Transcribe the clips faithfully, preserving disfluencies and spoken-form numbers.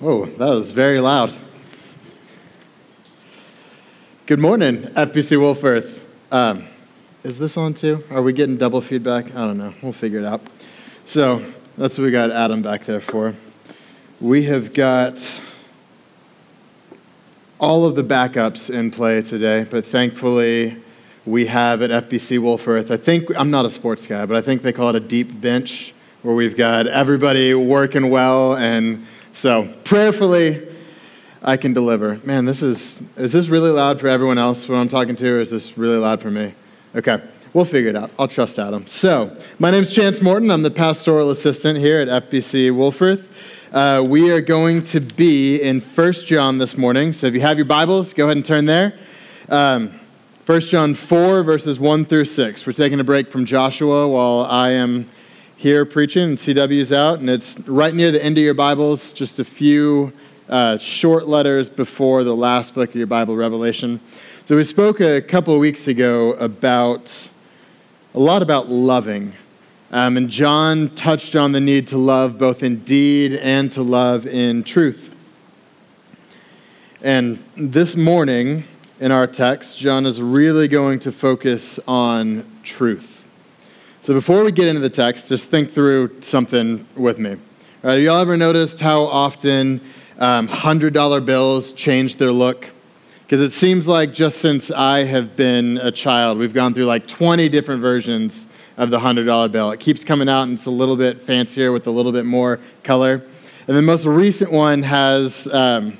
Whoa, that was very loud. Good morning, F B C Wolf Earth. Um, is this on too? Are we getting double feedback? I don't know. We'll figure it out. So that's what we got Adam back there for. We have got all of the backups in play today, but thankfully we have at F B C Wolf Earth, I think, I'm not a sports guy, but I think they call it a deep bench, where we've got everybody working well, and so prayerfully I can deliver. Man, this is, is this really loud for everyone else when I'm talking to, or is this really loud for me? Okay, we'll figure it out. I'll trust Adam. So, my name's Chance Morton. I'm the pastoral assistant here at F B C Wolf Earth. Uh, we are going to be in First John this morning, so if you have your Bibles, go ahead and turn there. Um, First John four, verses one through six. We're taking a break from Joshua while I am here preaching, and C W's out, and it's right near the end of your Bibles, just a few uh, short letters before the last book of your Bible, Revelation. So we spoke a couple of weeks ago about, a lot about loving, um, and John touched on the need to love both in deed and to love in truth. And this morning, in our text, John is really going to focus on truth. So before we get into the text, just think through something with me. All right, y'all ever noticed how often um, one hundred dollar bills change their look? Because it seems like just since I have been a child, we've gone through like twenty different versions of the one hundred dollar bill. It keeps coming out, and it's a little bit fancier with a little bit more color. And the most recent one has... Um,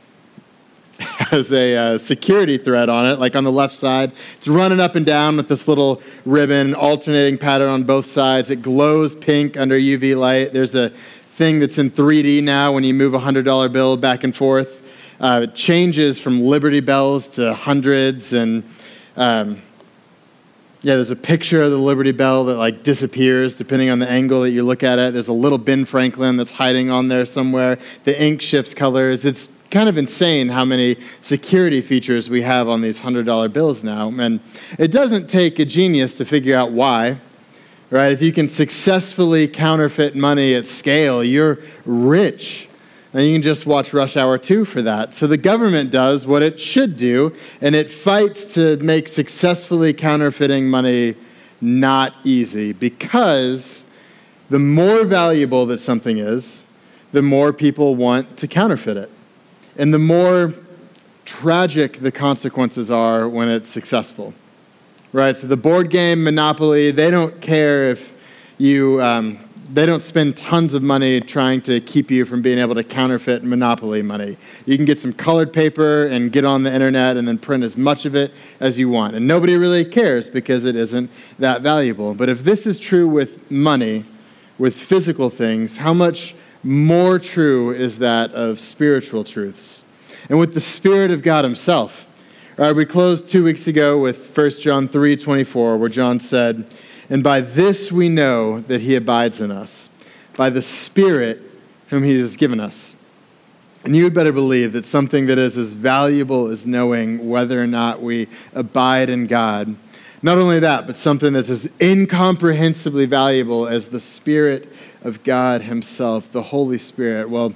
has a uh, security thread on it, like on the left side. It's running up and down with this little ribbon, alternating pattern on both sides. It glows pink under U V light. There's a thing that's in three D now when you move a one hundred dollar bill back and forth. Uh, it changes from Liberty Bells to hundreds, and um, yeah, there's a picture of the Liberty Bell that like disappears depending on the angle that you look at it. There's a little Ben Franklin that's hiding on there somewhere. The ink shifts colors. It's kind of insane how many security features we have on these one hundred dollar bills now. And it doesn't take a genius to figure out why, right? If you can successfully counterfeit money at scale, you're rich. And you can just watch Rush Hour two for that. So the government does what it should do, and it fights to make successfully counterfeiting money not easy, because the more valuable that something is, the more people want to counterfeit it. And the more tragic the consequences are when it's successful, right? So the board game Monopoly, they don't care if you, um, they don't spend tons of money trying to keep you from being able to counterfeit Monopoly money. You can get some colored paper and get on the internet and then print as much of it as you want. And nobody really cares because it isn't that valuable. But if this is true with money, with physical things, how much more true is that of spiritual truths, and with the Spirit of God himself. All right, we closed two weeks ago with First John three twenty-four, where John said, "And by this we know that he abides in us, by the Spirit whom he has given us." And you had better believe that something that is as valuable as knowing whether or not we abide in God, not only that, but something that's as incomprehensibly valuable as the Spirit of God himself, the Holy Spirit, well,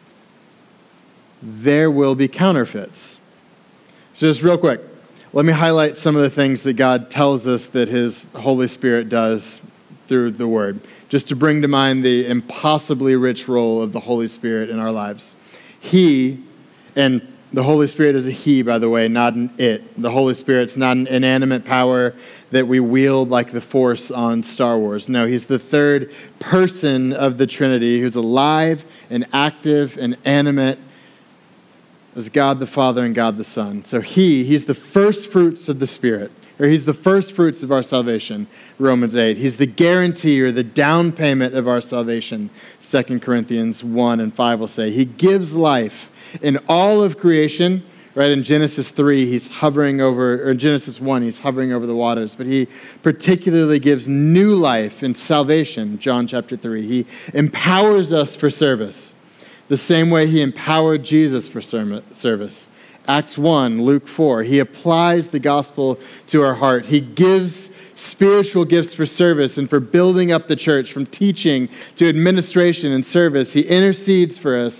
there will be counterfeits. So just real quick, let me highlight some of the things that God tells us that his Holy Spirit does through the Word, just to bring to mind the impossibly rich role of the Holy Spirit in our lives. He, and the Holy Spirit is a he, by the way, not an it. The Holy Spirit's not an inanimate power that we wield like the Force on Star Wars. No, he's the third person of the Trinity who's alive and active and animate as God the Father and God the Son. So he, he's the first fruits of the Spirit, or he's the first fruits of our salvation, Romans eight. He's the guarantee or the down payment of our salvation, Second Corinthians one and five will say. He gives life in all of creation, right? In Genesis three, he's hovering over, or in Genesis one, he's hovering over the waters. But he particularly gives new life in salvation, John chapter three. He empowers us for service, the same way he empowered Jesus for service. Acts one, Luke four, he applies the gospel to our heart. He gives spiritual gifts for service and for building up the church, from teaching to administration and service. He intercedes for us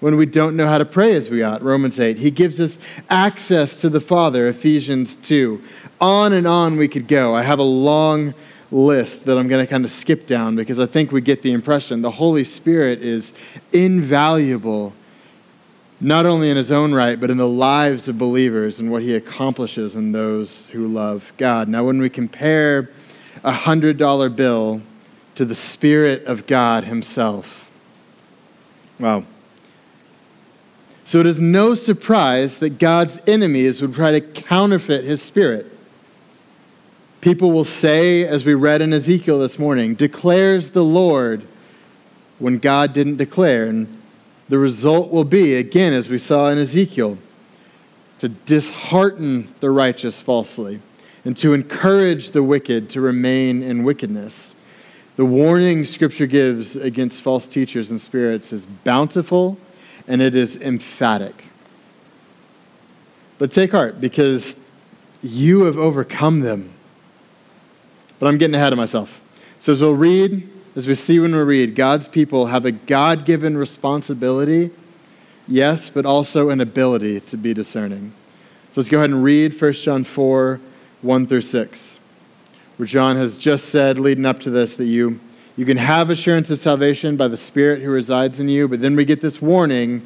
when we don't know how to pray as we ought, Romans eight. He gives us access to the Father, Ephesians two. On and on we could go. I have a long list that I'm going to kind of skip down because I think we get the impression the Holy Spirit is invaluable, not only in his own right, but in the lives of believers and what he accomplishes in those who love God. Now, when we compare a one hundred dollar bill to the Spirit of God himself, wow. So it is no surprise that God's enemies would try to counterfeit his Spirit. People will say, as we read in Ezekiel this morning, declares the Lord, when God didn't declare. And the result will be, again, as we saw in Ezekiel, to dishearten the righteous falsely and to encourage the wicked to remain in wickedness. The warning Scripture gives against false teachers and spirits is bountiful and it is emphatic. But take heart, because you have overcome them. But I'm getting ahead of myself. So as we'll read, as we see when we read, God's people have a God-given responsibility, yes, but also an ability to be discerning. So let's go ahead and read First John four, one through six, where John has just said, leading up to this, that you, you can have assurance of salvation by the Spirit who resides in you, but then we get this warning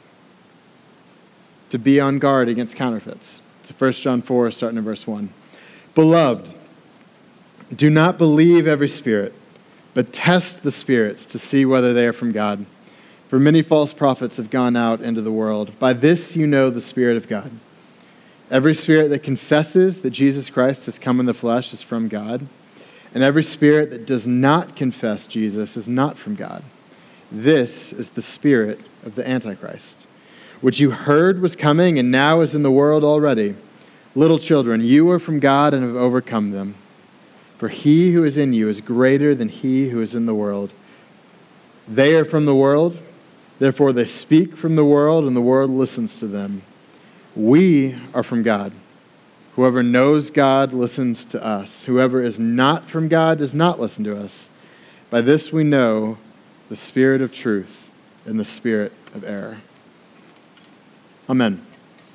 to be on guard against counterfeits. So First John four, starting in verse one. Beloved, do not believe every spirit, but test the spirits to see whether they are from God. For many false prophets have gone out into the world. By this you know the Spirit of God. Every spirit that confesses that Jesus Christ has come in the flesh is from God, and every spirit that does not confess Jesus is not from God. This is the spirit of the Antichrist, which you heard was coming and now is in the world already. Little children, you are from God and have overcome them. For he who is in you is greater than he who is in the world. They are from the world, therefore they speak from the world, and the world listens to them. We are from God. Whoever knows God listens to us. Whoever is not from God does not listen to us. By this we know the spirit of truth and the spirit of error. Amen.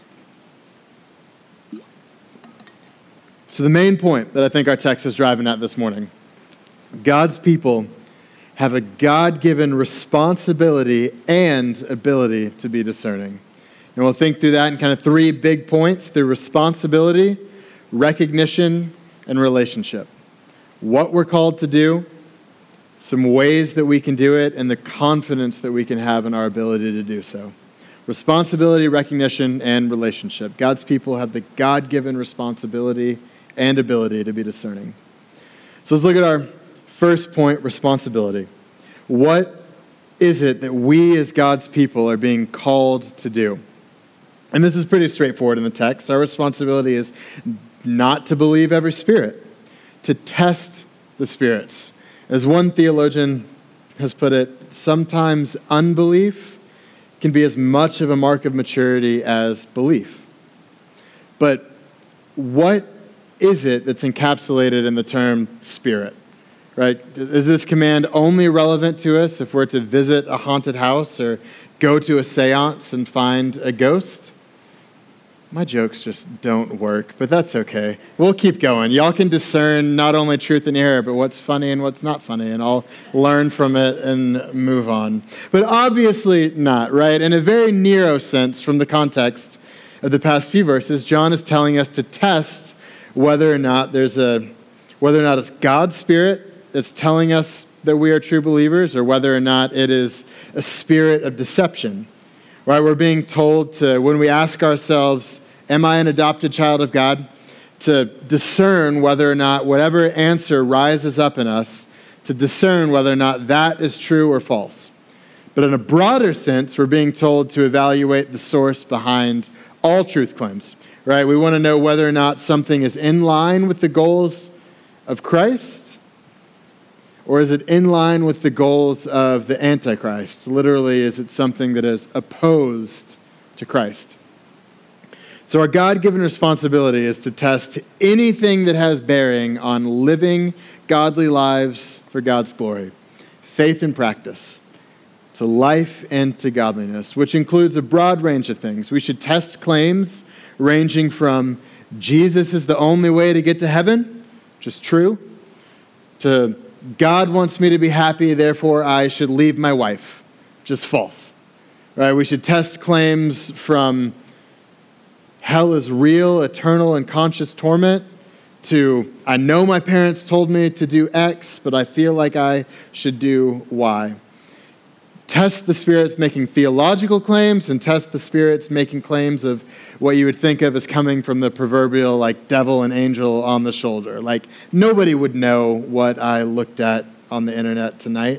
So the main point that I think our text is driving at this morning, God's people have a God-given responsibility and ability to be discerning. And we'll think through that in kind of three big points: through responsibility, recognition, and relationship. What we're called to do, some ways that we can do it, and the confidence that we can have in our ability to do so. Responsibility, recognition, and relationship. God's people have the God-given responsibility and ability to be discerning. So let's look at our first point, responsibility. What is it that we as God's people are being called to do? And this is pretty straightforward in the text. Our responsibility is not to believe every spirit, to test the spirits. As one theologian has put it, sometimes unbelief can be as much of a mark of maturity as belief. But what is it that's encapsulated in the term spirit, right? Is this command only relevant to us if we're to visit a haunted house or go to a seance and find a ghost? My jokes just don't work, but that's okay. We'll keep going. Y'all can discern not only truth and error, but what's funny and what's not funny, and I'll learn from it and move on. But obviously not, right? In a very narrow sense, from the context of the past few verses, John is telling us to test whether or not there's a, whether or not it's God's Spirit that's telling us that we are true believers, or whether or not it is a spirit of deception, right? We're being told to, when we ask ourselves, am I an adopted child of God? To discern whether or not whatever answer rises up in us, to discern whether or not that is true or false. But in a broader sense, we're being told to evaluate the source behind all truth claims, right? We want to know whether or not something is in line with the goals of Christ, or is it in line with the goals of the Antichrist? Literally, is it something that is opposed to Christ? So our God-given responsibility is to test anything that has bearing on living godly lives for God's glory. Faith and practice. to life and to godliness, which includes a broad range of things. We should test claims ranging from Jesus is the only way to get to heaven, which is true, to God wants me to be happy, therefore I should leave my wife, which is false. Right? We should test claims from hell is real, eternal, and conscious torment, to I know my parents told me to do X, but I feel like I should do Y. Test the spirits making theological claims, and test the spirits making claims of what you would think of as coming from the proverbial like devil and angel on the shoulder. Like nobody would know what I looked at on the internet tonight,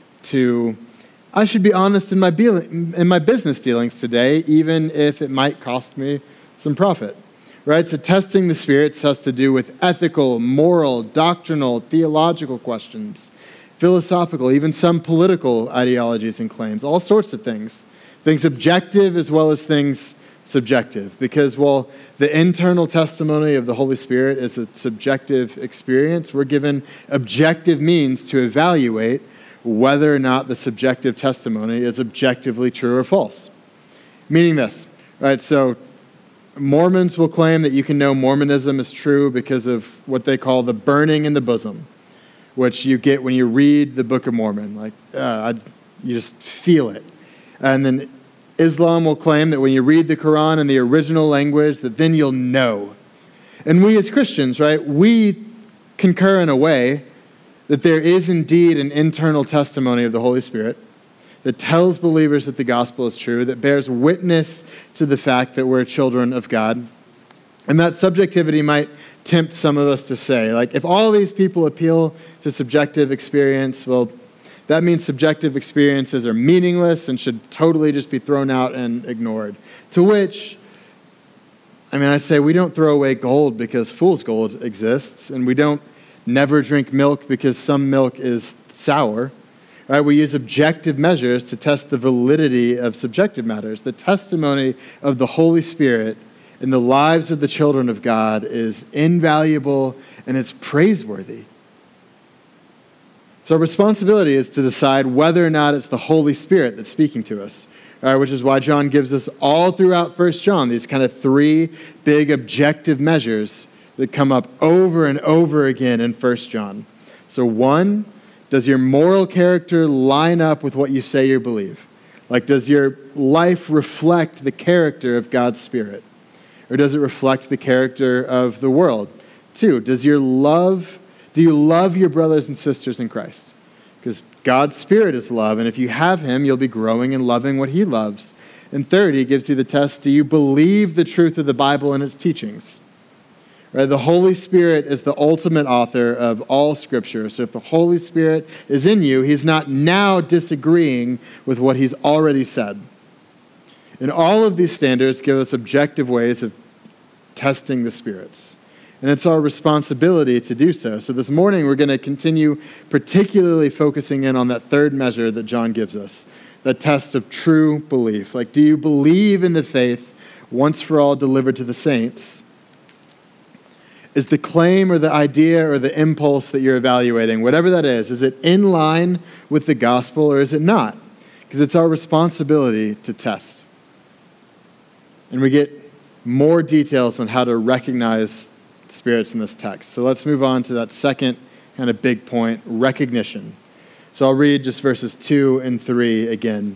to I should be honest in my be- in my business dealings today, even if it might cost me some profit. Right? So testing the spirits has to do with ethical, moral, doctrinal, theological questions, philosophical, even some political ideologies and claims, all sorts of things. Things objective as well as things subjective. Because while the internal testimony of the Holy Spirit is a subjective experience, we're given objective means to evaluate whether or not the subjective testimony is objectively true or false. Meaning this, right? So Mormons will claim that you can know Mormonism is true because of what they call the burning in the bosom, which you get when you read the Book of Mormon. Like, uh, you just feel it. And then Islam will claim that when you read the Quran in the original language, that then you'll know. And we as Christians, right, we concur in a way that there is indeed an internal testimony of the Holy Spirit that tells believers that the gospel is true, that bears witness to the fact that we're children of God. And that subjectivity might tempt some of us to say, like, if all these people appeal to subjective experience, well, that means subjective experiences are meaningless and should totally just be thrown out and ignored. To which, I mean, I say we don't throw away gold because fool's gold exists, and we don't never drink milk because some milk is sour. Right, we use objective measures to test the validity of subjective matters. The testimony of the Holy Spirit in the lives of the children of God is invaluable and it's praiseworthy. So our responsibility is to decide whether or not it's the Holy Spirit that's speaking to us, right, which is why John gives us all throughout First John these kind of three big objective measures that come up over and over again in First John. So one, does your moral character line up with what you say you believe? Like, does your life reflect the character of God's Spirit? Or does it reflect the character of the world? Two, does your love, do you love your brothers and sisters in Christ? Because God's Spirit is love, and if you have Him, you'll be growing and loving what He loves. And third, He gives you the test, do you believe the truth of the Bible and its teachings? Right? The Holy Spirit is the ultimate author of all Scripture. So if the Holy Spirit is in you, He's not now disagreeing with what He's already said. And all of these standards give us objective ways of testing the spirits. And it's our responsibility to do so. So this morning we're going to continue particularly focusing in on that third measure that John gives us, the test of true belief. Like, do you believe in the faith once for all delivered to the saints? Is the claim or the idea or the impulse that you're evaluating, whatever that is, is it in line with the gospel or is it not? Because it's our responsibility to test. And we get more details on how to recognize spirits in this text. So let's move on to that second kind of big point, recognition. So I'll read just verses two and three again.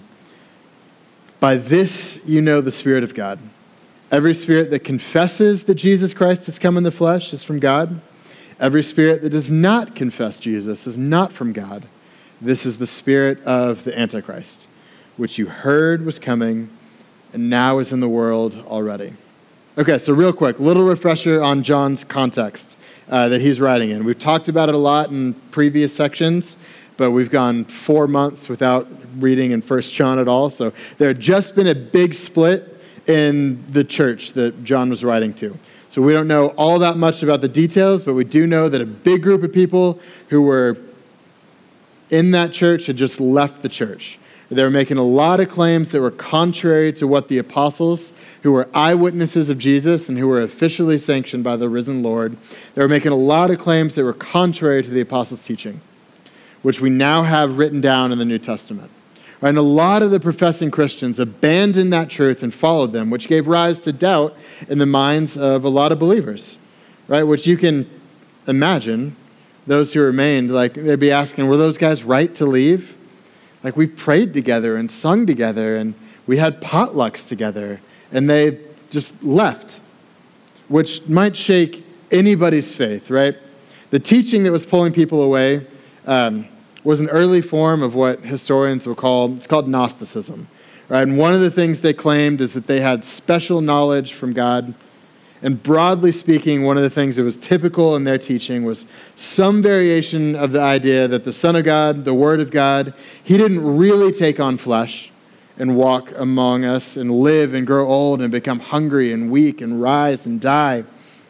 By this you know the Spirit of God. Every spirit that confesses that Jesus Christ has come in the flesh is from God. Every spirit that does not confess Jesus is not from God. This is the spirit of the Antichrist, which you heard was coming and now is in the world already. Okay, so real quick, little refresher on John's context uh, that he's writing in. We've talked about it a lot in previous sections, but we've gone four months without reading in First John at all. So there had just been a big split in the church that John was writing to. So we don't know all that much about the details, but we do know that a big group of people who were in that church had just left the church. They were making a lot of claims that were contrary to what the apostles, who were eyewitnesses of Jesus and who were officially sanctioned by the risen Lord, they were making a lot of claims that were contrary to the apostles' teaching, which we now have written down in the New Testament. Right? And a lot of the professing Christians abandoned that truth and followed them, which gave rise to doubt in the minds of a lot of believers, right? Which you can imagine, those who remained, like they'd be asking, were those guys right to leave? Like we prayed together and sung together and we had potlucks together and they just left, which might shake anybody's faith, right? The teaching that was pulling people away um, was an early form of what historians will call, it's called Gnosticism, right? And one of the things they claimed is that they had special knowledge from God. And broadly speaking, one of the things that was typical in their teaching was some variation of the idea that the Son of God, the Word of God, he didn't really take on flesh and walk among us and live and grow old and become hungry and weak and rise and die.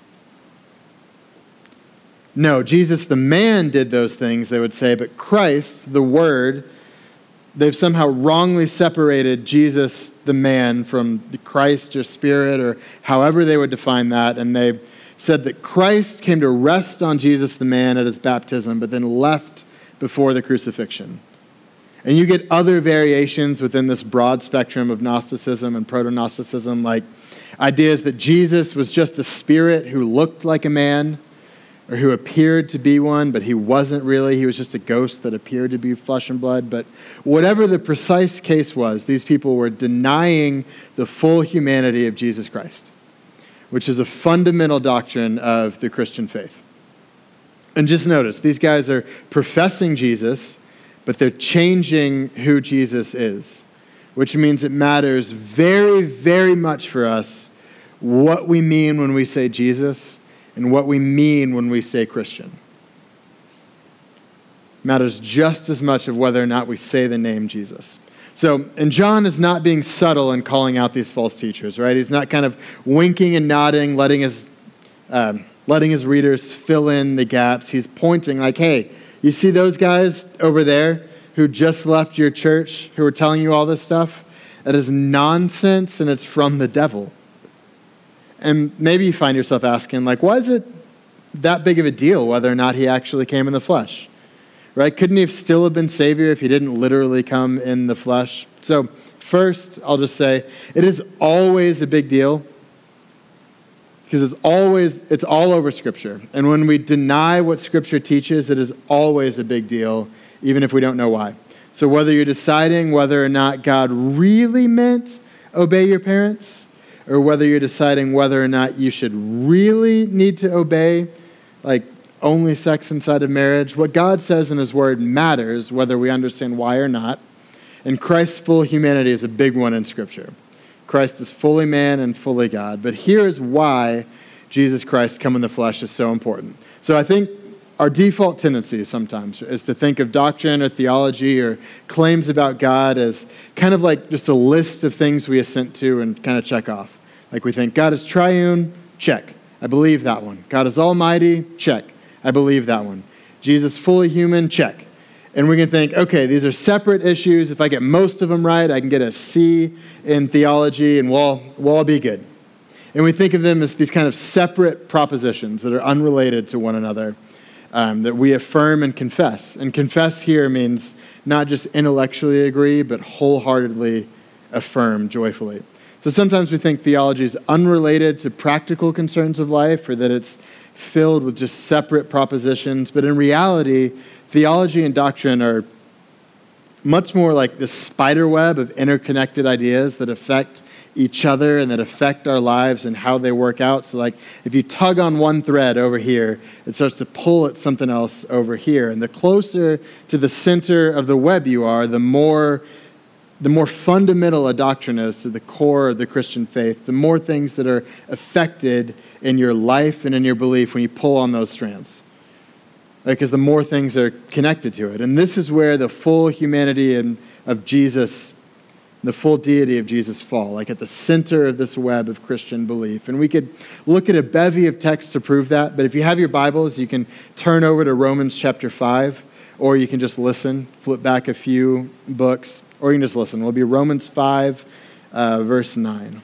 No, Jesus the man did those things, they would say, but Christ, the Word, they've somehow wrongly separated Jesus the man from the Christ or Spirit or however they would define that, and they said that Christ came to rest on Jesus the man at his baptism, but then left before the crucifixion. And you get other variations within this broad spectrum of Gnosticism and proto-Gnosticism, like ideas that Jesus was just a spirit who looked like a man, or who appeared to be one, but he wasn't really. He was just a ghost that appeared to be flesh and blood. But whatever the precise case was, these people were denying the full humanity of Jesus Christ, which is a fundamental doctrine of the Christian faith. And just notice, these guys are professing Jesus, but they're changing who Jesus is, which means it matters very, very much for us what we mean when we say Jesus and what we mean when we say Christian. Matters just as much of whether or not we say the name Jesus. So, and John is not being subtle in calling out these false teachers, right? He's not kind of winking and nodding, letting his um, letting his readers fill in the gaps. He's pointing like, hey, you see those guys over there who just left your church, who are telling you all this stuff? That is nonsense, and it's from the devil. And maybe you find yourself asking, like, why is it that big of a deal whether or not he actually came in the flesh? Right? Couldn't he have still have been Savior if he didn't literally come in the flesh? So first, I'll just say, it is always a big deal because it's always, it's all over Scripture. And when we deny what Scripture teaches, it is always a big deal, even if we don't know why. So whether you're deciding whether or not God really meant obey your parents, or whether you're deciding whether or not you should really need to obey, like only sex inside of marriage, what God says in his word matters, whether we understand why or not. And Christ's full humanity is a big one in Scripture. Christ is fully man and fully God. But here's why Jesus Christ come in the flesh is so important. So I think our default tendency sometimes is to think of doctrine or theology or claims about God as kind of like just a list of things we assent to and kind of check off. Like we think God is triune, check. I believe that one. God is almighty, check. I believe that one. Jesus fully human, check. And we can think, okay, these are separate issues. If I get most of them right, I can get a C in theology and we'll, we'll all be good. And we think of them as these kind of separate propositions that are unrelated to one another. Um, that we affirm and confess. And confess here means not just intellectually agree, but wholeheartedly affirm joyfully. So sometimes we think theology is unrelated to practical concerns of life, or that it's filled with just separate propositions. But in reality, theology and doctrine are much more like the spider web of interconnected ideas that affect each other and that affect our lives and how they work out. So like if you tug on one thread over here, it starts to pull at something else over here. And the closer to the center of the web you are, the more the more fundamental a doctrine is to the core of the Christian faith, the more things that are affected in your life and in your belief when you pull on those strands. Because the more things are connected to it. And this is where the full humanity and of Jesus, the full deity of Jesus fall, like at the center of this web of Christian belief. And we could look at a bevy of texts to prove that, but if you have your Bibles, you can turn over to Romans chapter five, or you can just listen, flip back a few books, or you can just listen. It'll be Romans five, uh, verse nine.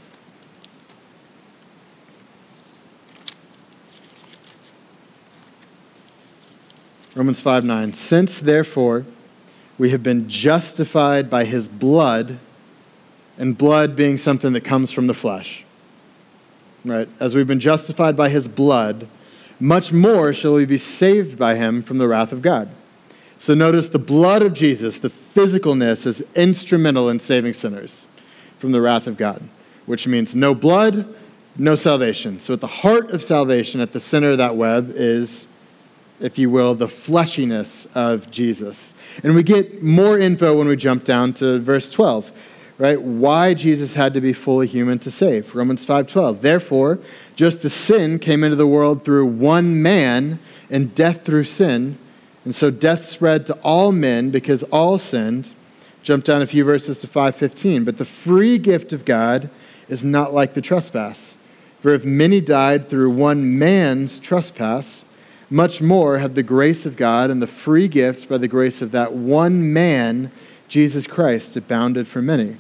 Romans five nine. Since, therefore, we have been justified by his blood, and blood being something that comes from the flesh. Right? As we've been justified by his blood, much more shall we be saved by him from the wrath of God. So notice the blood of Jesus, the physicalness, is instrumental in saving sinners from the wrath of God, which means no blood, no salvation. So at the heart of salvation, at the center of that web is, if you will, the fleshiness of Jesus. And we get more info when we jump down to verse twelve, right? Why Jesus had to be fully human to save. Romans five twelve. Therefore, just as sin came into the world through one man, and death through sin, and so death spread to all men because all sinned. Jump down a few verses to five fifteen. But the free gift of God is not like the trespass. For if many died through one man's trespass, much more have the grace of God and the free gift by the grace of that one man, Jesus Christ, abounded for many.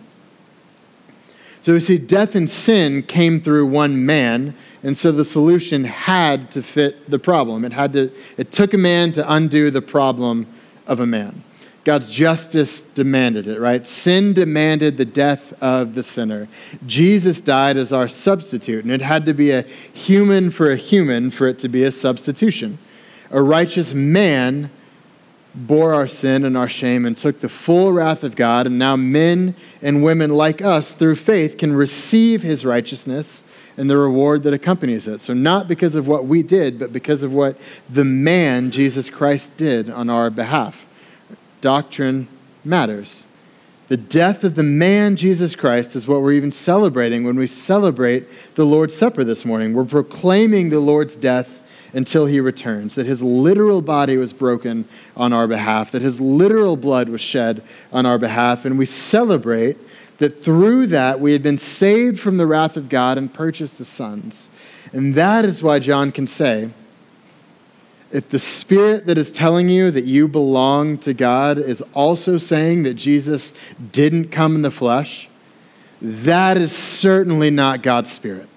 So we see death and sin came through one man, and so the solution had to fit the problem. It had to. It took a man to undo the problem of a man. God's justice demanded it, right? Sin demanded the death of the sinner. Jesus died as our substitute, and it had to be a human for a human for it to be a substitution. A righteous man bore our sin and our shame and took the full wrath of God, and now men and women like us, through faith, can receive his righteousness and the reward that accompanies it. So not because of what we did, but because of what the man, Jesus Christ, did on our behalf. Doctrine matters. The death of the man, Jesus Christ, is what we're even celebrating when we celebrate the Lord's Supper this morning. We're proclaiming the Lord's death until he returns, that his literal body was broken on our behalf, that his literal blood was shed on our behalf, and we celebrate that through that we have been saved from the wrath of God and purchased as sons. And that is why John can say, if the Spirit that is telling you that you belong to God is also saying that Jesus didn't come in the flesh, that is certainly not God's Spirit.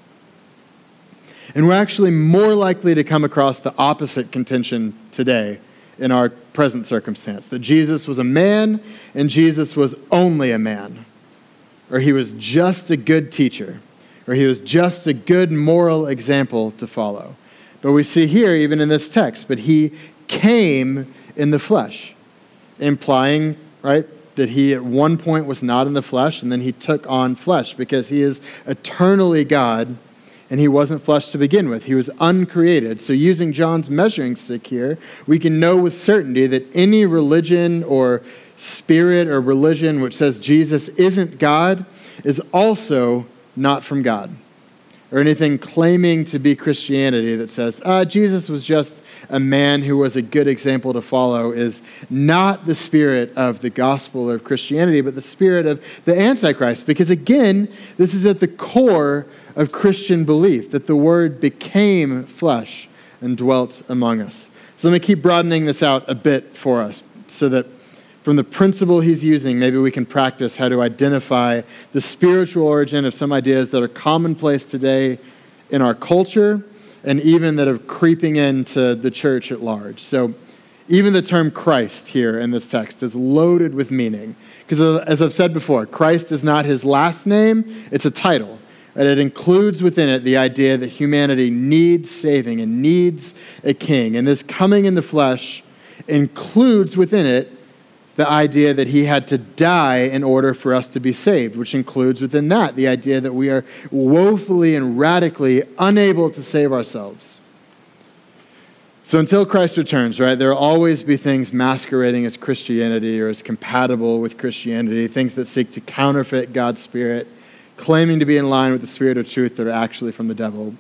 And we're actually more likely to come across the opposite contention today in our present circumstance, that Jesus was a man and Jesus was only a man, or he was just a good teacher, or he was just a good moral example to follow. But we see here, even in this text, but he came in the flesh, implying, right, that he at one point was not in the flesh, and then he took on flesh, because he is eternally God, and he wasn't flesh to begin with. He was uncreated. So using John's measuring stick here, we can know with certainty that any religion or spirit or religion which says Jesus isn't God is also not from God. Or anything claiming to be Christianity that says, ah, Jesus was just a man who was a good example to follow is not the spirit of the gospel of Christianity, but the spirit of the Antichrist. Because again, this is at the core of Christian belief, that the Word became flesh and dwelt among us. So let me keep broadening this out a bit for us, so that from the principle he's using, maybe we can practice how to identify the spiritual origin of some ideas that are commonplace today in our culture, and even that are creeping into the church at large. So even the term Christ here in this text is loaded with meaning. Because as I've said before, Christ is not his last name, it's a title. And it includes within it the idea that humanity needs saving and needs a king. And this coming in the flesh includes within it the idea that he had to die in order for us to be saved, which includes within that the idea that we are woefully and radically unable to save ourselves. So until Christ returns, right, there will always be things masquerading as Christianity or as compatible with Christianity, things that seek to counterfeit God's Spirit, claiming to be in line with the Spirit of truth that are actually from the devil.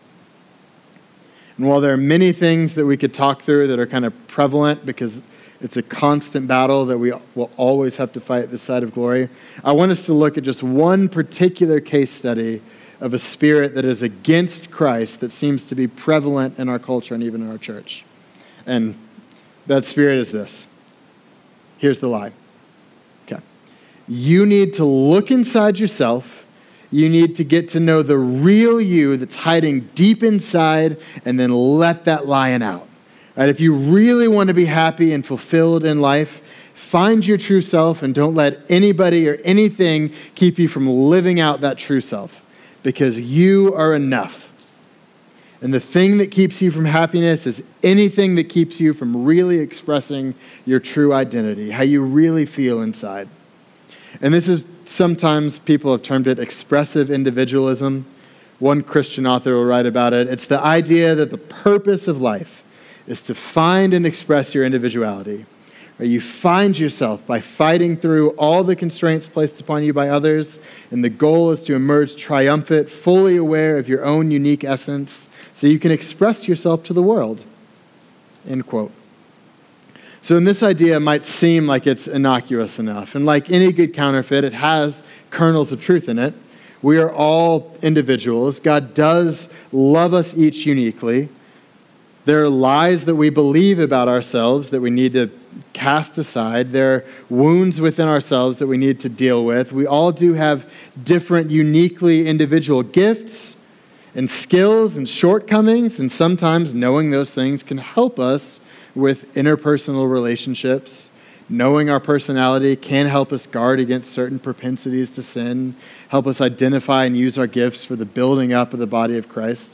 And while there are many things that we could talk through that are kind of prevalent because it's a constant battle that we will always have to fight this side of glory, I want us to look at just one particular case study of a spirit that is against Christ that seems to be prevalent in our culture and even in our church. And that spirit is this. Here's the lie. Okay. You need to look inside yourself. You need to get to know the real you that's hiding deep inside, and then let that lion out. Right? If you really want to be happy and fulfilled in life, find your true self and don't let anybody or anything keep you from living out that true self, because you are enough. And the thing that keeps you from happiness is anything that keeps you from really expressing your true identity, how you really feel inside. And this is, sometimes people have termed it expressive individualism. One Christian author will write about it. It's the idea that the purpose of life is to find and express your individuality. Or you find yourself by fighting through all the constraints placed upon you by others, and the goal is to emerge triumphant, fully aware of your own unique essence, so you can express yourself to the world. End quote. So in this idea, it might seem like it's innocuous enough. And like any good counterfeit, it has kernels of truth in it. We are all individuals. God does love us each uniquely. There are lies that we believe about ourselves that we need to cast aside. There are wounds within ourselves that we need to deal with. We all do have different, uniquely individual gifts and skills and shortcomings, and sometimes knowing those things can help us with interpersonal relationships. Knowing our personality can help us guard against certain propensities to sin, help us identify and use our gifts for the building up of the body of Christ.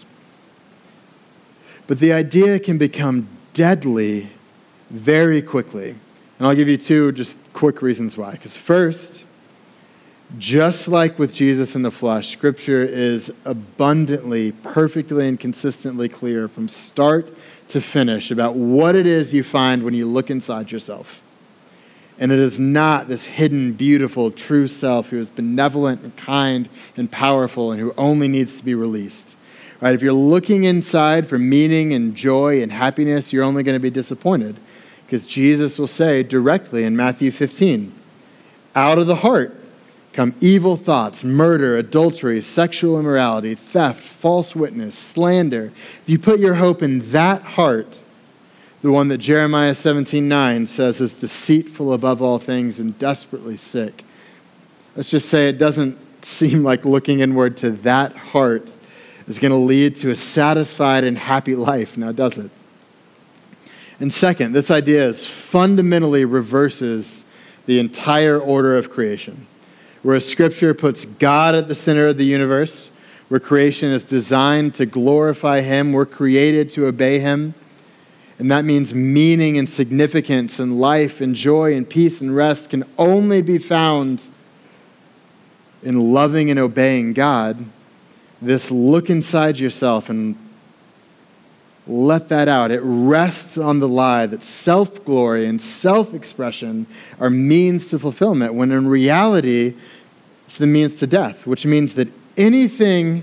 But the idea can become deadly very quickly. And I'll give you two just quick reasons why. Because first, just like with Jesus in the flesh, Scripture is abundantly, perfectly, and consistently clear from start to finish about what it is you find when you look inside yourself. And it is not this hidden, beautiful, true self who is benevolent and kind and powerful and who only needs to be released. Right? If you're looking inside for meaning and joy and happiness, you're only going to be disappointed, because Jesus will say directly in Matthew fifteen, out of the heart come evil thoughts, murder, adultery, sexual immorality, theft, false witness, slander. If you put your hope in that heart, the one that Jeremiah seventeen nine says is deceitful above all things and desperately sick, let's just say it doesn't seem like looking inward to that heart is going to lead to a satisfied and happy life, now does it? And second, this idea is fundamentally reverses the entire order of creation, where Scripture puts God at the center of the universe, where creation is designed to glorify Him, we're created to obey Him, and that means meaning and significance and life and joy and peace and rest can only be found in loving and obeying God. This look inside yourself and let that out. It rests on the lie that self-glory and self-expression are means to fulfillment, when in reality, it's the means to death, which means that anything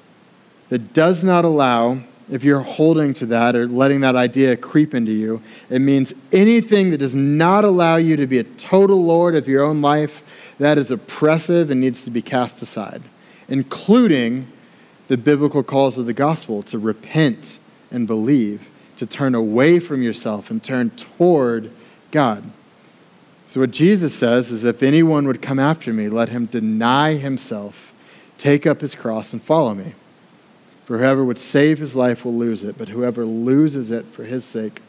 that does not allow, if you're holding to that or letting that idea creep into you, it means anything that does not allow you to be a total Lord of your own life, that is oppressive and needs to be cast aside, including the biblical calls of the gospel to repent and believe, to turn away from yourself and turn toward God. So what Jesus says is, if anyone would come after me, let him deny himself, take up his cross, and follow me. For whoever would save his life will lose it, but whoever loses it for his sake,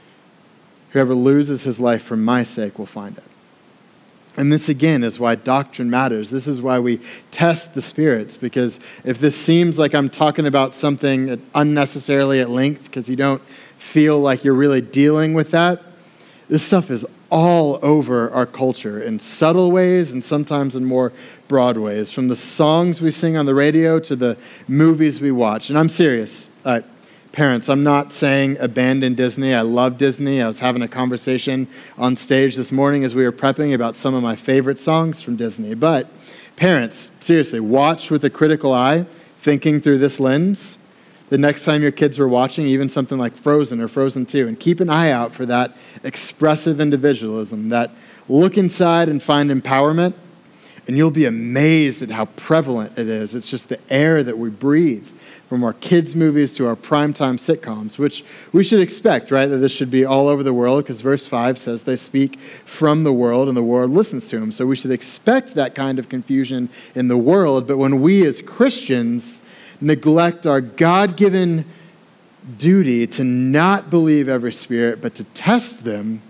whoever loses his life for my sake will find it. And this, again, is why doctrine matters. This is why we test the spirits, because if this seems like I'm talking about something unnecessarily at length because you don't feel like you're really dealing with that, this stuff is all over our culture in subtle ways and sometimes in more broad ways, from the songs we sing on the radio to the movies we watch. And I'm serious. Uh, Parents, I'm not saying abandon Disney. I love Disney. I was having a conversation on stage this morning as we were prepping about some of my favorite songs from Disney. But parents, seriously, watch with a critical eye, thinking through this lens, the next time your kids are watching, even something like Frozen or Frozen two, and keep an eye out for that expressive individualism, that look inside and find empowerment, and you'll be amazed at how prevalent it is. It's just the air that we breathe, from our kids' movies to our primetime sitcoms, which we should expect, right? That this should be all over the world, because verse five says they speak from the world and the world listens to them. So we should expect that kind of confusion in the world. But when we as Christians neglect our God-given duty to not believe every spirit, but to test them,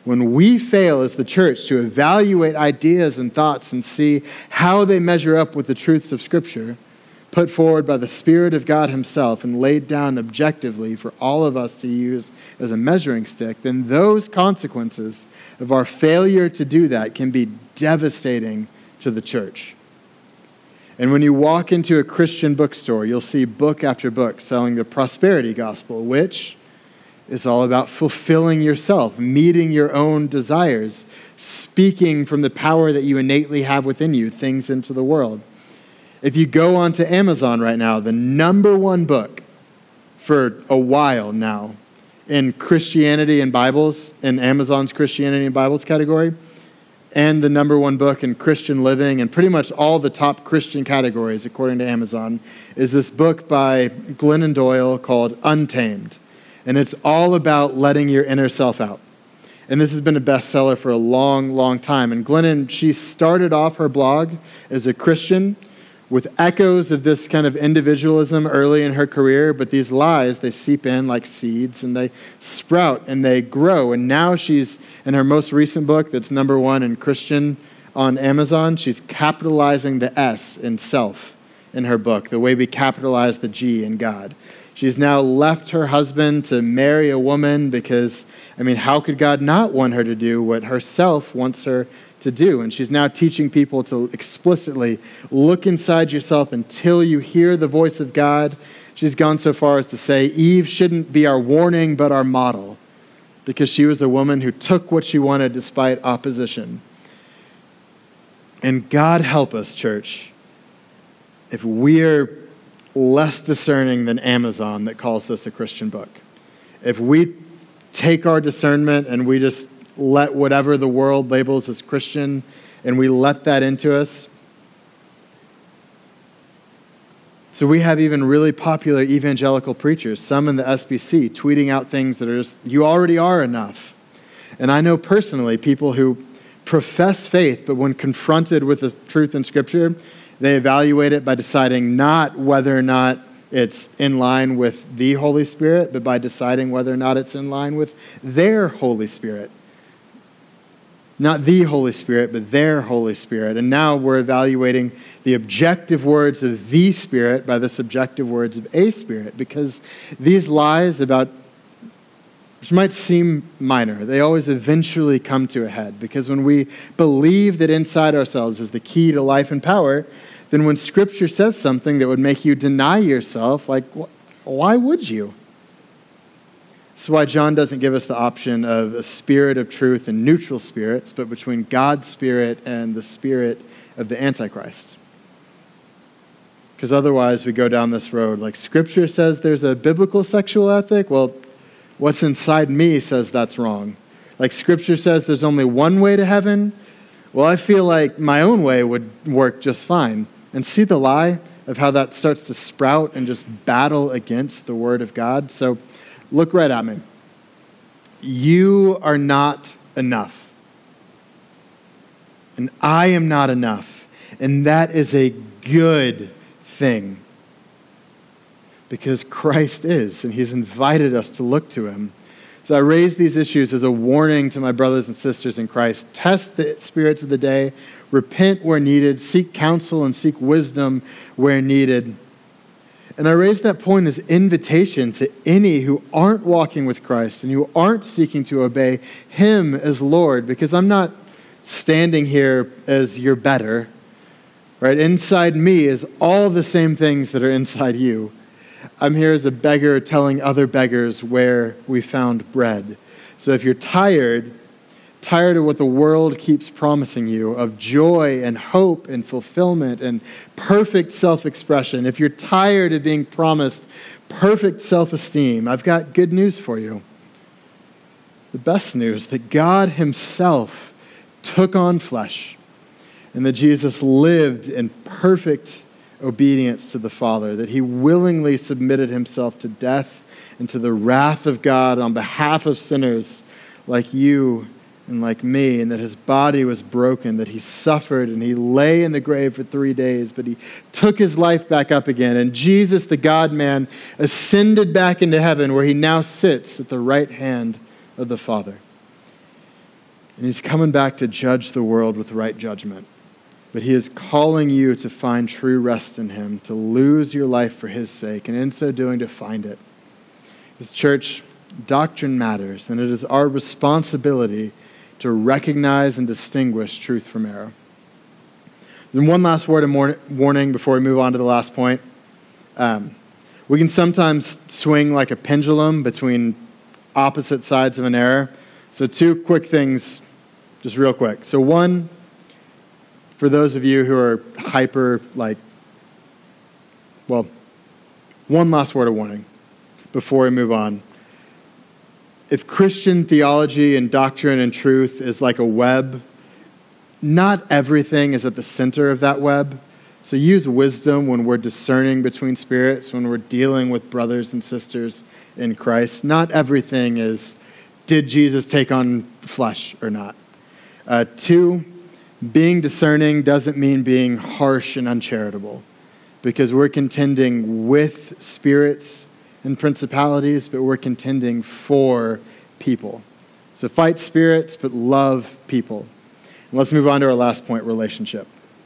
When we fail as the church to evaluate ideas and thoughts and see how they measure up with the truths of Scripture, put forward by the Spirit of God himself and laid down objectively for all of us to use as a measuring stick, then those consequences of our failure to do that can be devastating to the church. And when you walk into a Christian bookstore, you'll see book after book selling the prosperity gospel, which is all about fulfilling yourself, meeting your own desires, speaking from the power that you innately have within you, things into the world. If you go onto Amazon right now, the number one book for a while now in Christianity and Bibles, in Amazon's Christianity and Bibles category, and the number one book in Christian living and pretty much all the top Christian categories, according to Amazon, is this book by Glennon Doyle called Untamed. And it's all about letting your inner self out. And this has been a bestseller for a long, long time. And Glennon, she started off her blog as a Christian with echoes of this kind of individualism early in her career, but these lies, they seep in like seeds, and they sprout, and they grow. And now she's, in her most recent book that's number one in Christian on Amazon, she's capitalizing the S in self in her book, the way we capitalize the G in God. She's now left her husband to marry a woman because, I mean, how could God not want her to do what herself wants her to do? And she's now teaching people to explicitly look inside yourself until you hear the voice of God. She's gone so far as to say Eve shouldn't be our warning but our model, because she was a woman who took what she wanted despite opposition. And God help us, church, if we're less discerning than Amazon that calls this a Christian book. If we take our discernment and we just let whatever the world labels as Christian, and we let that into us. So we have even really popular evangelical preachers, some in the S B C, tweeting out things that are just, you already are enough. And I know personally people who profess faith, but when confronted with the truth in Scripture, they evaluate it by deciding not whether or not it's in line with the Holy Spirit, but by deciding whether or not it's in line with their Holy Spirit. Not the Holy Spirit, but their Holy Spirit. And now we're evaluating the objective words of the Spirit by the subjective words of a Spirit, because these lies about, which might seem minor, they always eventually come to a head. Because when we believe that inside ourselves is the key to life and power, then when Scripture says something that would make you deny yourself, like, why would you? That's why John doesn't give us the option of a spirit of truth and neutral spirits, but between God's Spirit and the spirit of the Antichrist. Because otherwise we go down this road. Like Scripture says there's a biblical sexual ethic. Well, what's inside me says that's wrong. Like Scripture says there's only one way to heaven. Well, I feel like my own way would work just fine. And see the lie of how that starts to sprout and just battle against the Word of God? So look right at me. You are not enough. And I am not enough. And that is a good thing. Because Christ is, and he's invited us to look to him. So I raise these issues as a warning to my brothers and sisters in Christ. Test the spirits of the day. Repent where needed. Seek counsel and seek wisdom where needed. And I raise that point as invitation to any who aren't walking with Christ and who aren't seeking to obey him as Lord, because I'm not standing here as you're better. Right? Inside me is all the same things that are inside you. I'm here as a beggar telling other beggars where we found bread. So if you're tired, tired of what the world keeps promising you, of joy and hope and fulfillment and perfect self-expression, if you're tired of being promised perfect self-esteem, I've got good news for you. The best news, that God himself took on flesh and that Jesus lived in perfect obedience to the Father, that he willingly submitted himself to death and to the wrath of God on behalf of sinners like you and like me, and that his body was broken, that he suffered and he lay in the grave for three days, but he took his life back up again. And Jesus, the God-man, ascended back into heaven where he now sits at the right hand of the Father. And he's coming back to judge the world with right judgment. But he is calling you to find true rest in him, to lose your life for his sake, and in so doing to find it. As church, doctrine matters, and it is our responsibility to recognize and distinguish truth from error. Then one last word of mor- warning before we move on to the last point. Um, we can sometimes swing like a pendulum between opposite sides of an error. So two quick things, just real quick. So one, for those of you who are hyper, like, well, one last word of warning before we move on. If Christian theology and doctrine and truth is like a web, not everything is at the center of that web. So use wisdom when we're discerning between spirits, when we're dealing with brothers and sisters in Christ. Not everything is, did Jesus take on flesh or not? Uh, two, being discerning doesn't mean being harsh and uncharitable, because we're contending with spirits and principalities, but we're contending for people. So fight spirits, but love people. And let's move on to our last point, relationship.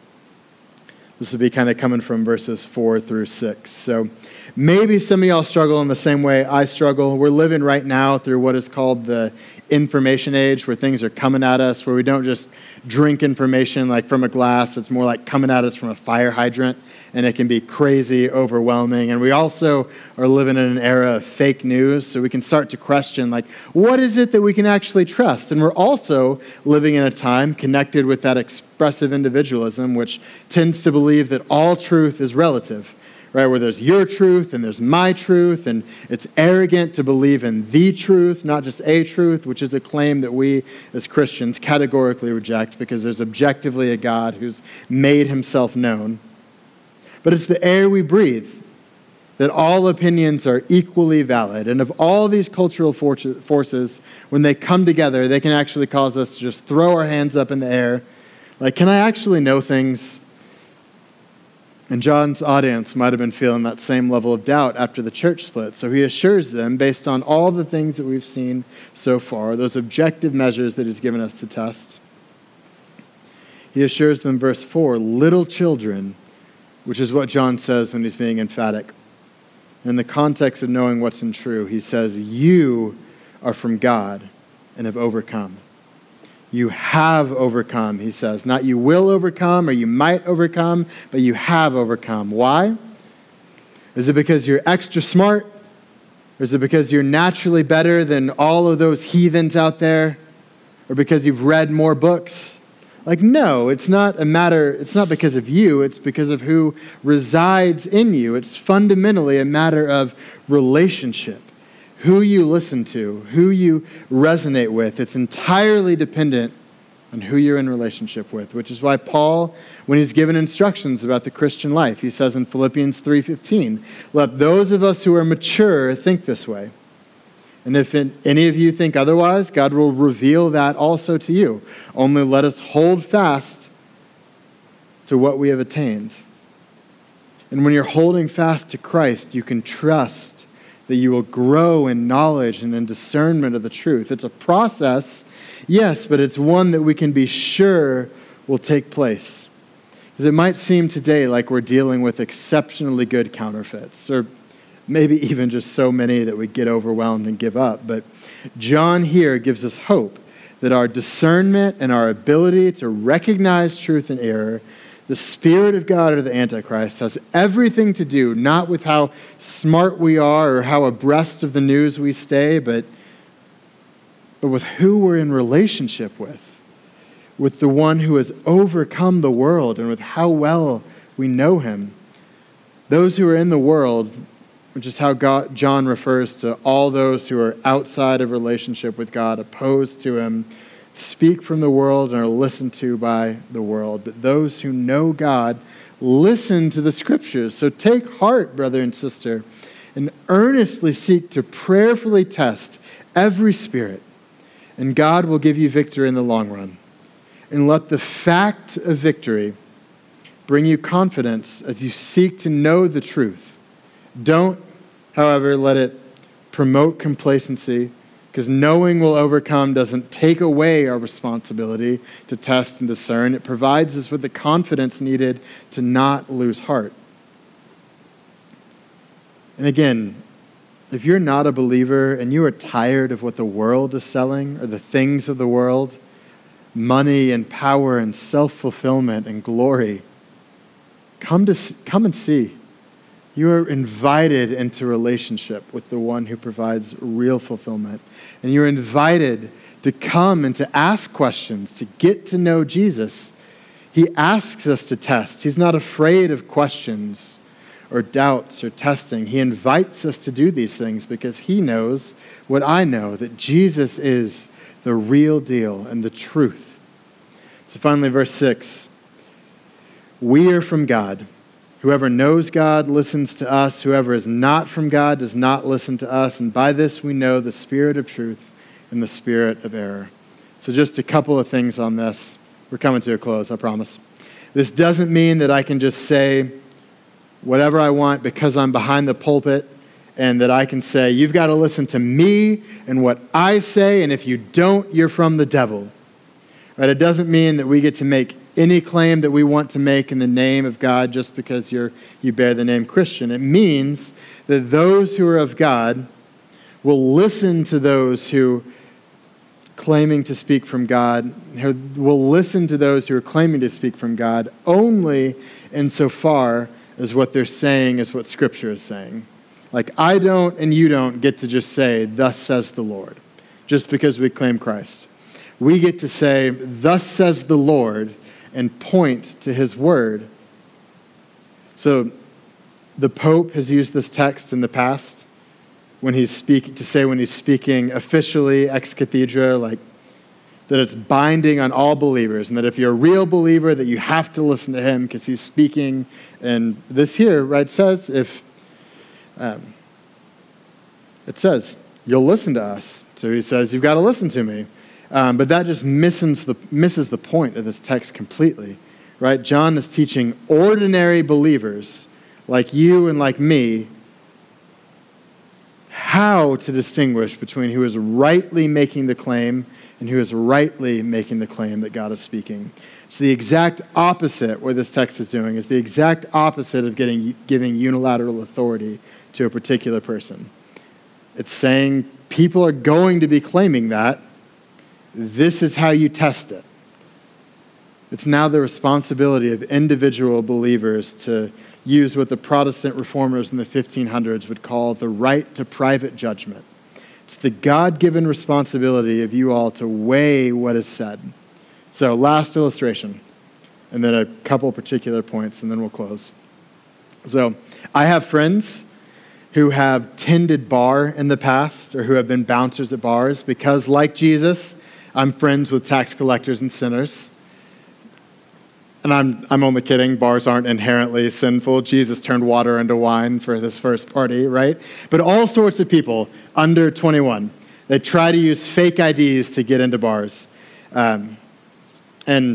This will be kind of coming from verses four through six. So maybe some of y'all struggle in the same way I struggle. We're living right now through what is called the information age, where things are coming at us, where we don't just drink information like from a glass. It's more like coming at us from a fire hydrant, and it can be crazy, overwhelming. And we also are living in an era of fake news, so we can start to question, like, what is it that we can actually trust? And we're also living in a time connected with that expressive individualism, which tends to believe that all truth is relative, right? Where there's your truth and there's my truth, and it's arrogant to believe in the truth, not just a truth, which is a claim that we as Christians categorically reject, because there's objectively a God who's made himself known. But it's the air we breathe, that all opinions are equally valid. And of all these cultural forces, when they come together, they can actually cause us to just throw our hands up in the air. Like, can I actually know things? And John's audience might have been feeling that same level of doubt after the church split. So he assures them, based on all the things that we've seen so far, those objective measures that he's given us to test, he assures them, verse four, little children, which is what John says when he's being emphatic. In the context of knowing what's in true, he says, you are from God and have overcome. You have overcome, he says. Not you will overcome or you might overcome, but you have overcome. Why? Is it because you're extra smart? Or is it because you're naturally better than all of those heathens out there? Or because you've read more books? Like, no, it's not a matter, it's not because of you, it's because of who resides in you. It's fundamentally a matter of relationship. Who you listen to, who you resonate with. It's entirely dependent on who you're in relationship with, which is why Paul, when he's given instructions about the Christian life, he says in Philippians three fifteen, let those of us who are mature think this way. And if any of you think otherwise, God will reveal that also to you. Only let us hold fast to what we have attained. And when you're holding fast to Christ, you can trust that you will grow in knowledge and in discernment of the truth. It's a process, yes, but it's one that we can be sure will take place. Because it might seem today like we're dealing with exceptionally good counterfeits, or maybe even just so many that we get overwhelmed and give up. But John here gives us hope that our discernment and our ability to recognize truth and error, the Spirit of God or the Antichrist, has everything to do not with how smart we are or how abreast of the news we stay, but, but with who we're in relationship with, with the one who has overcome the world and with how well we know him. Those who are in the world, which is how God, John refers to all those who are outside of relationship with God, opposed to him, speak from the world and are listened to by the world. But those who know God listen to the Scriptures. So take heart, brother and sister, and earnestly seek to prayerfully test every spirit, and God will give you victory in the long run. And let the fact of victory bring you confidence as you seek to know the truth. Don't, however, let it promote complacency Because knowing will overcome doesn't take away our responsibility to test and discern. It provides us with the confidence needed to not lose heart. And again, if you're not a believer and you are tired of what the world is selling or the things of the world, money and power and self-fulfillment and glory, come to come and see. You are invited into relationship with the one who provides real fulfillment. And you're invited to come and to ask questions, to get to know Jesus. He asks us to test. He's not afraid of questions or doubts or testing. He invites us to do these things because he knows what I know, that Jesus is the real deal and the truth. So finally, verse six. We are from God. Whoever knows God listens to us. Whoever is not from God does not listen to us. And by this we know the spirit of truth and the spirit of error. So just a couple of things on this. We're coming to a close, I promise. This doesn't mean that I can just say whatever I want because I'm behind the pulpit and that I can say, you've got to listen to me and what I say, and if you don't, you're from the devil. Right? It doesn't mean that we get to make any claim that we want to make in the name of God just because you're you bear the name Christian. It means that those who are of God will listen to those who claiming to speak from God, who will listen to those who are claiming to speak from God only insofar as what they're saying is what Scripture is saying. Like, I don't and you don't get to just say, thus says the Lord, just because we claim Christ. We get to say, thus says the Lord, and point to his word. So the Pope has used this text in the past when he's speaking to say when he's speaking officially ex cathedra, like that it's binding on all believers, and that if you're a real believer, that you have to listen to him because he's speaking. And this here, right, says if um, it says you'll listen to us. So he says you've got to listen to me. Um, but that just misses the, misses the point of this text completely, right? John is teaching ordinary believers like you and like me how to distinguish between who is rightly making the claim and who is rightly making the claim that God is speaking. It's the exact opposite what this text is doing. Is the exact opposite of getting giving unilateral authority to a particular person. It's saying people are going to be claiming that. This is how you test it. It's now the responsibility of individual believers to use what the Protestant reformers in the fifteen hundreds would call the right to private judgment. It's the God-given responsibility of you all to weigh what is said. So, last illustration, and then a couple particular points, and then we'll close. So, I have friends who have tended bar in the past or who have been bouncers at bars because, like Jesus, I'm friends with tax collectors and sinners. And I'm I'm only kidding. Bars aren't inherently sinful. Jesus turned water into wine for this first party, right? But all sorts of people under twenty-one, they try to use fake I Ds to get into bars. Um, and,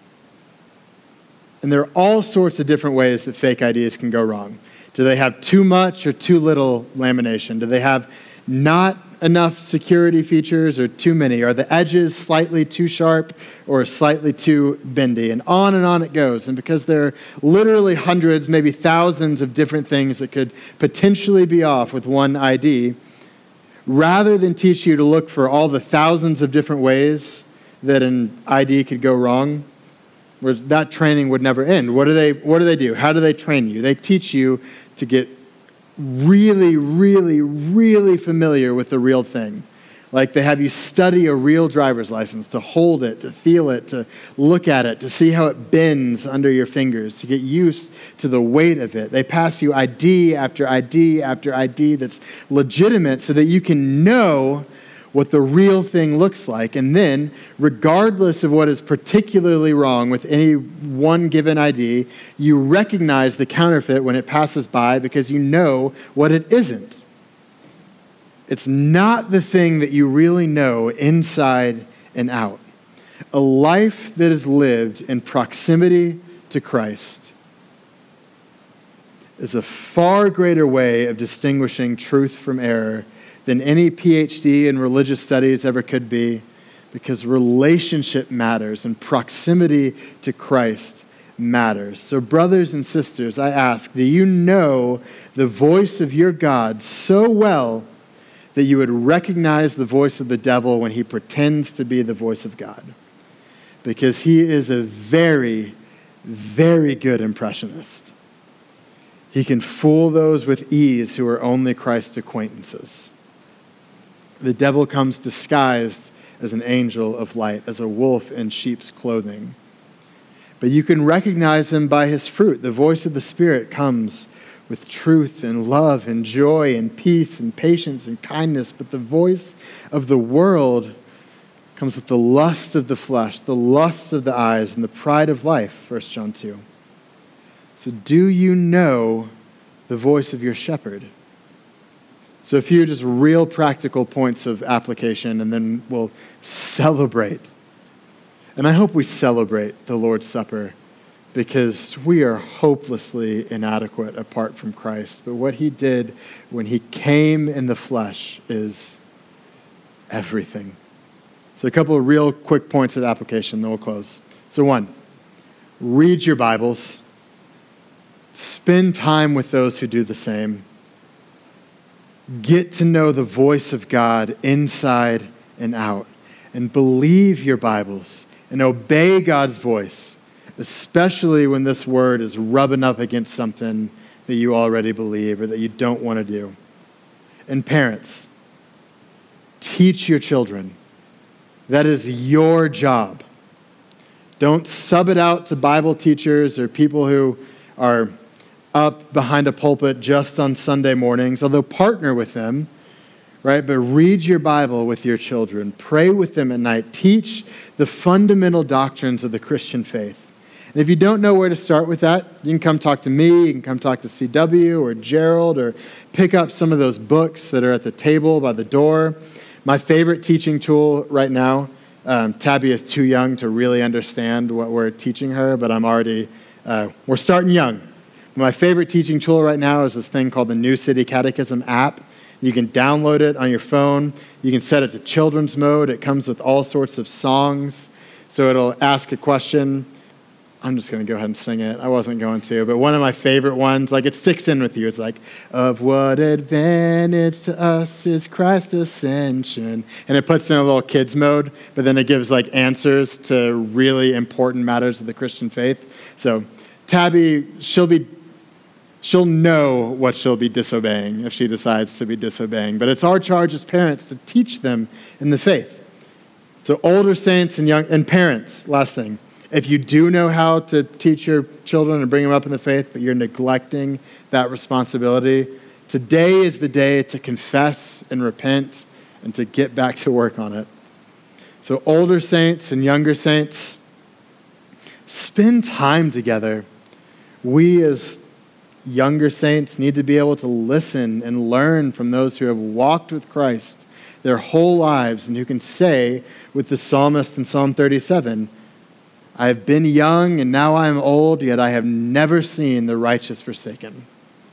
and there are all sorts of different ways that fake I Ds can go wrong. Do they have too much or too little lamination? Do they have not enough security features or too many? Are the edges slightly too sharp or slightly too bendy? And on and on it goes. And because there are literally hundreds, maybe thousands of different things that could potentially be off with one I D, rather than teach you to look for all the thousands of different ways that an I D could go wrong, where that training would never end. What do they, what do they do? How do they train you? They teach you to get really, really, really familiar with the real thing. Like they have you study a real driver's license, to hold it, to feel it, to look at it, to see how it bends under your fingers, to get used to the weight of it. They pass you I D after I D after I D that's legitimate so that you can know what the real thing looks like. And then, regardless of what is particularly wrong with any one given I D, you recognize the counterfeit when it passes by because you know what it isn't. It's not the thing that you really know inside and out. A life that is lived in proximity to Christ is a far greater way of distinguishing truth from error than any P H D in religious studies ever could be, because relationship matters and proximity to Christ matters. So brothers and sisters, I ask, do you know the voice of your God so well that you would recognize the voice of the devil when he pretends to be the voice of God? Because he is a very, very good impressionist. He can fool those with ease who are only Christ's acquaintances. The devil comes disguised as an angel of light, as a wolf in sheep's clothing. But you can recognize him by his fruit. The voice of the Spirit comes with truth and love and joy and peace and patience and kindness. But the voice of the world comes with the lust of the flesh, the lust of the eyes, and the pride of life, First John two. So do you know the voice of your shepherd? So a few just real practical points of application, and then we'll celebrate. And I hope we celebrate the Lord's Supper, because we are hopelessly inadequate apart from Christ. But what he did when he came in the flesh is everything. So a couple of real quick points of application, then we'll close. So one, read your Bibles. Spend time with those who do the same. Get to know the voice of God inside and out. And believe your Bibles and obey God's voice, especially when this word is rubbing up against something that you already believe or that you don't want to do. And parents, teach your children. That is your job. Don't sub it out to Bible teachers or people who are up behind a pulpit just on Sunday mornings, although partner with them, right? But read your Bible with your children. Pray with them at night. Teach the fundamental doctrines of the Christian faith. And if you don't know where to start with that, you can come talk to me, you can come talk to C W or Gerald, or pick up some of those books that are at the table by the door. My favorite teaching tool right now, um, Tabby is too young to really understand what we're teaching her, but I'm already, uh, we're starting young. My favorite teaching tool right now is this thing called the New City Catechism app. You can download it on your phone. You can set it to children's mode. It comes with all sorts of songs. So it'll ask a question. I'm just going to go ahead and sing it. I wasn't going to, but one of my favorite ones, like it sticks in with you. It's like, of what advantage to us is Christ's ascension. And it puts in a little kids mode, but then it gives like answers to really important matters of the Christian faith. So Tabby, she'll be She'll know what she'll be disobeying if she decides to be disobeying. But it's our charge as parents to teach them in the faith. So older saints and young and parents, last thing. If you do know how to teach your children and bring them up in the faith, but you're neglecting that responsibility, today is the day to confess and repent and to get back to work on it. So older saints and younger saints, spend time together. We as younger saints need to be able to listen and learn from those who have walked with Christ their whole lives and who can say with the psalmist in Psalm thirty-seven, I have been young and now I am old, yet I have never seen the righteous forsaken.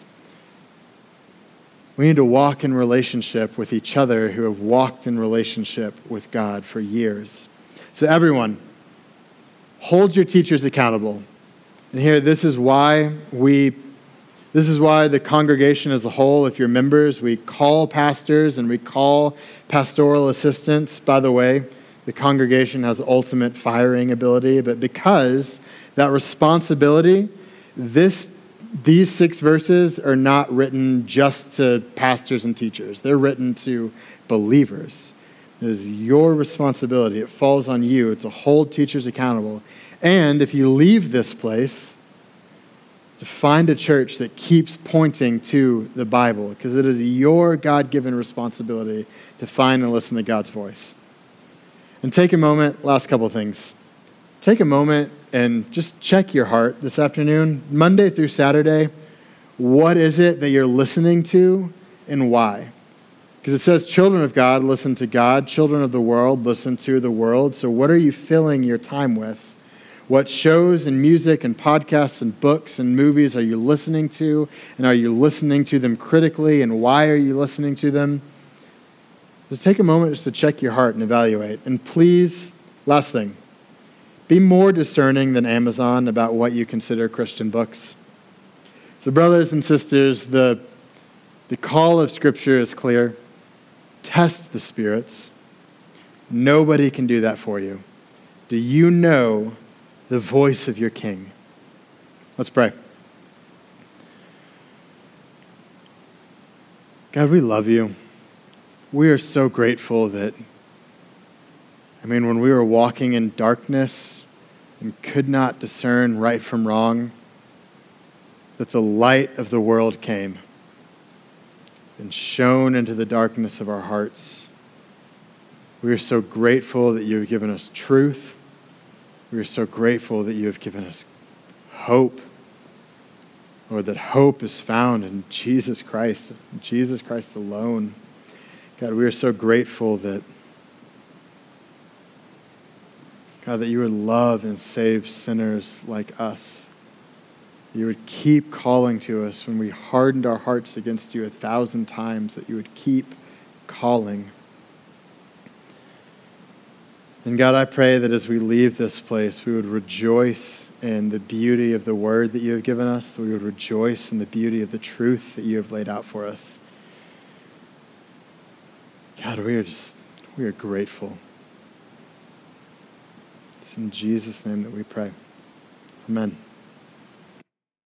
We need to walk in relationship with each other who have walked in relationship with God for years. So everyone, hold your teachers accountable. And here, this is why we This is why the congregation as a whole, if you're members, we call pastors and we call pastoral assistants. By the way, the congregation has ultimate firing ability, but because that responsibility, this, these six verses are not written just to pastors and teachers. They're written to believers. It is your responsibility. It falls on you to hold teachers accountable. And if you leave this place, to find a church that keeps pointing to the Bible, because it is your God-given responsibility to find and listen to God's voice. And take a moment, last couple of things. Take a moment and just check your heart this afternoon, Monday through Saturday. What is it that you're listening to and why? Because it says children of God listen to God, children of the world listen to the world. So what are you filling your time with? What shows and music and podcasts and books and movies are you listening to? And are you listening to them critically? And why are you listening to them? Just take a moment just to check your heart and evaluate. And please, last thing, be more discerning than Amazon about what you consider Christian books. So brothers and sisters, the, the call of Scripture is clear. Test the spirits. Nobody can do that for you. Do you know the voice of your King? Let's pray. God, we love you. We are so grateful that, I mean, when we were walking in darkness and could not discern right from wrong, that the light of the world came and shone into the darkness of our hearts. We are so grateful that you have given us truth. We are so grateful that you have given us hope, or that hope is found in Jesus Christ, Jesus Christ alone. God, we are so grateful that, God, that you would love and save sinners like us. You would keep calling to us when we hardened our hearts against you a thousand times, that you would keep calling. And God, I pray that as we leave this place, we would rejoice in the beauty of the word that you have given us, that we would rejoice in the beauty of the truth that you have laid out for us. God, we are just, we are grateful. It's in Jesus' name that we pray. Amen.